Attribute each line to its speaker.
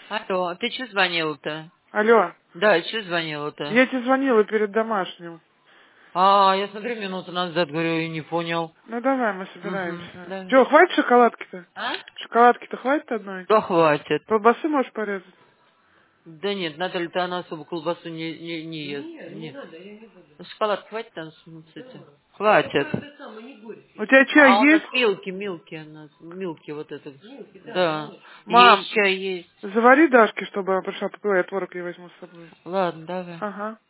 Speaker 1: Алло, ты что звонил-то?
Speaker 2: Алло.
Speaker 1: Да, что звонила-то?
Speaker 2: Я тебе звонила перед домашним.
Speaker 1: Я смотрю, минуту назад говорю, и не понял.
Speaker 2: Ну давай, мы
Speaker 1: Угу,
Speaker 2: собираемся.
Speaker 1: да.
Speaker 2: Чё, хватит шоколадки-то?
Speaker 1: А?
Speaker 2: Шоколадки-то хватит одной?
Speaker 1: Да хватит.
Speaker 2: Колбасы можешь порезать?
Speaker 1: Да нет, Наталья-то она особо колбасу не ест.
Speaker 3: Нет, не надо, я не буду.
Speaker 1: Шоколад хватит там с этим? Хватит.
Speaker 2: У тебя чай
Speaker 1: А у нас
Speaker 2: есть?
Speaker 1: милки у нас. Милки вот это.
Speaker 3: Милки, да,
Speaker 1: Да.
Speaker 3: молочко.
Speaker 2: Мам,
Speaker 1: Есть чай, есть.
Speaker 2: завари Дашке, чтобы она пришла попила, я творог ей возьму с собой.
Speaker 1: Ладно, давай.
Speaker 2: Ага.